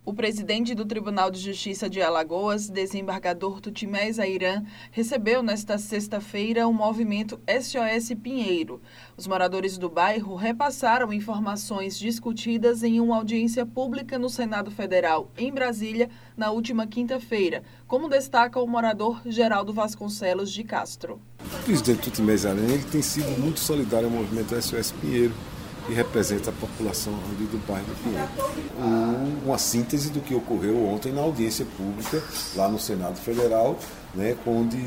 O presidente do Tribunal de Justiça de Alagoas, desembargador Tutimés Airan, recebeu nesta sexta-feira o movimento SOS Pinheiro. Os moradores do bairro repassaram informações discutidas em uma audiência pública no Senado Federal, em Brasília, na última quinta-feira, como destaca o morador Geraldo Vasconcelos de Castro. O presidente Tutimés Airan tem sido muito solidário ao movimento SOS Pinheiro, que representa a população ali do bairro do Pinheiro. Uma síntese do que ocorreu ontem na audiência pública lá no Senado Federal, né, onde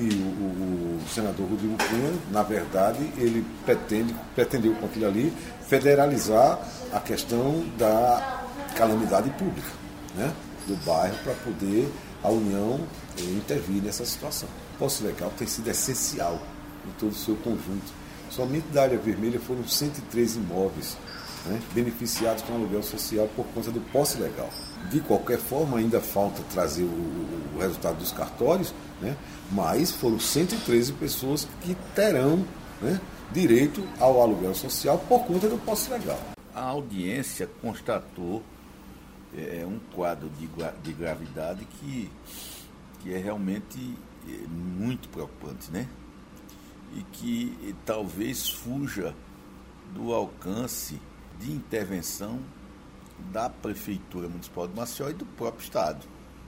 o senador Rodrigo Cunha, na verdade, ele pretendeu com aquilo ali federalizar a questão da calamidade pública, né, do bairro, para poder a União intervir nessa situação. O Poço Legal tem sido essencial em todo o seu conjunto. Somente da área vermelha foram 103 imóveis, né, beneficiados com aluguel social por conta do posse legal. De qualquer forma, ainda falta trazer o resultado dos cartórios, né, mas foram 113 pessoas que terão, né, direito ao aluguel social por conta do posse legal. A audiência constatou um quadro de gravidade que é realmente muito preocupante, né? E que talvez fuja do alcance de intervenção da Prefeitura Municipal de Maceió e do próprio Estado.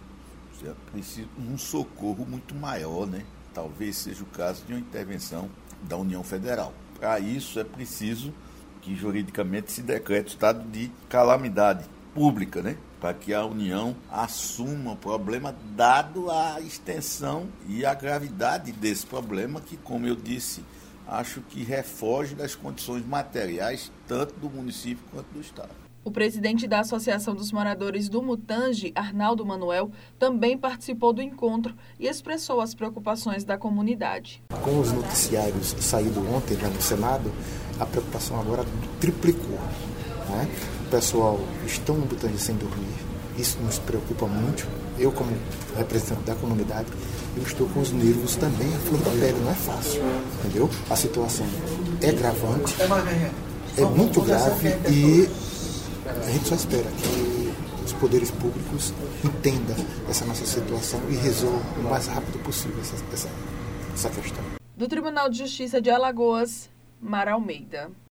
É preciso um socorro muito maior, né? Talvez seja o caso de uma intervenção da União Federal. Para isso é preciso que juridicamente se decrete o estado de calamidade pública, né? Para que a União assuma o problema, dado a extensão e a gravidade desse problema, que, como eu disse, acho que refoge das condições materiais, tanto do município quanto do Estado. O presidente da Associação dos Moradores do Mutange, Arnaldo Manuel, também participou do encontro e expressou as preocupações da comunidade. Com os noticiários saídos ontem lá no Senado, a preocupação agora triplicou, né? O pessoal está no Mutange sem dormir, isso nos preocupa muito. Eu, como representante da comunidade, eu estou com os nervos também, a flor da pele, não é fácil, entendeu? A situação é gravante, é muito grave e a gente só espera que os poderes públicos entendam essa nossa situação e resolvam o mais rápido possível essa questão. Do Tribunal de Justiça de Alagoas, Mara Almeida.